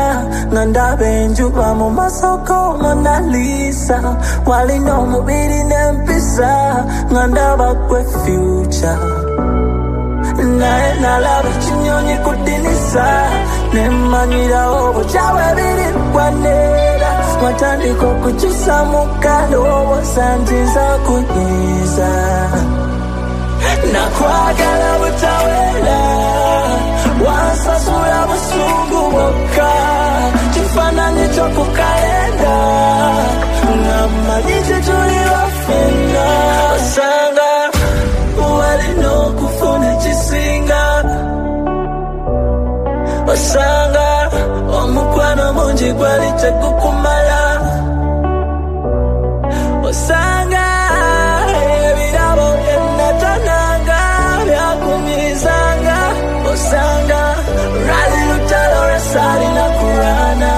Nganda benjuba mu masoko Mona Lisa Wali no mubiri nempisa Nganda bakwe future Nae nalaba chinyonyi kudinisa Nemanyira obo chawe biri kwanera Matandiko kuchisa mukalo Wasanjiza kunyiza Nakwagala butawela Wansasula busungu woka Chifananyi chokukalenda Ngamanyi chituli wafena Osanga Walino kufuna chisinga Osanga Omukwano munji gwali tekukumala Osanga Ebirabo byenatananga Byakunyizanga Osanga Rali lutalo resali na kurana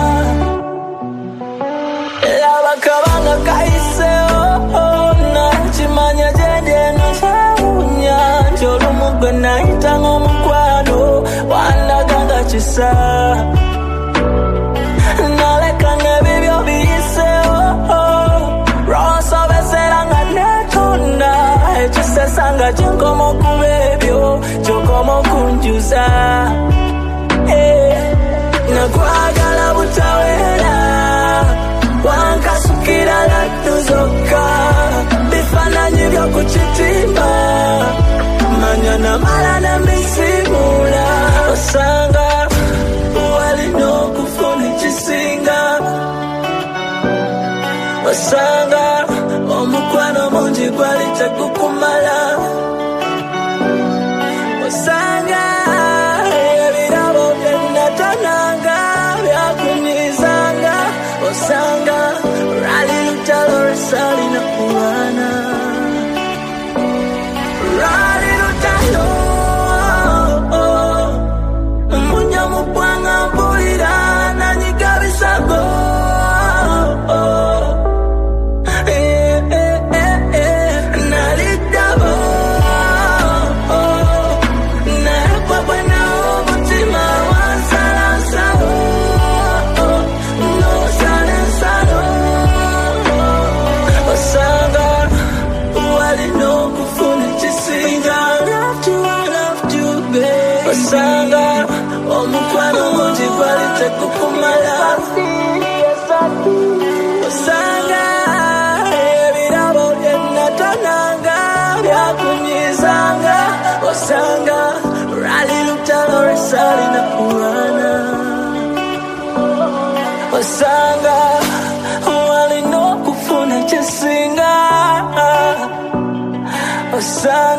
Elaba kabanga kaiseo Nachimanya jende nusaunya Chorumugwe naitango mukwano Wanda ganga chisa Nalekane bibyo biyiseo Roso beseranga netunda Echisesanga chinkomo kubebyo Chokomo kunjuza Nakwagala butawela Wankasukira latuzoka Bifananyi byo kuchitima Manyana mala na misimula Osanga Walino kufuni chisinga Osanga Omukwano munji gwali tekukumala Osanga Ebirabo byenatananga Byakunyizanga Osanga Rali lutalo resali na kuwana Rali lutalo Munya mupwanga mpulira Nanyigabisago Nalidabo Naekwa bwana omutima wansalasao Nosalensalo Osanga Walino kufuna chisinga I loved you, babe Osanga Omukwano munji gwali tekukumala Osanga Ebirabo byenatananga Byakunyizanga Osanga Rali lutalo resali na kurana Osanga Walino kufuna chisinga Osanga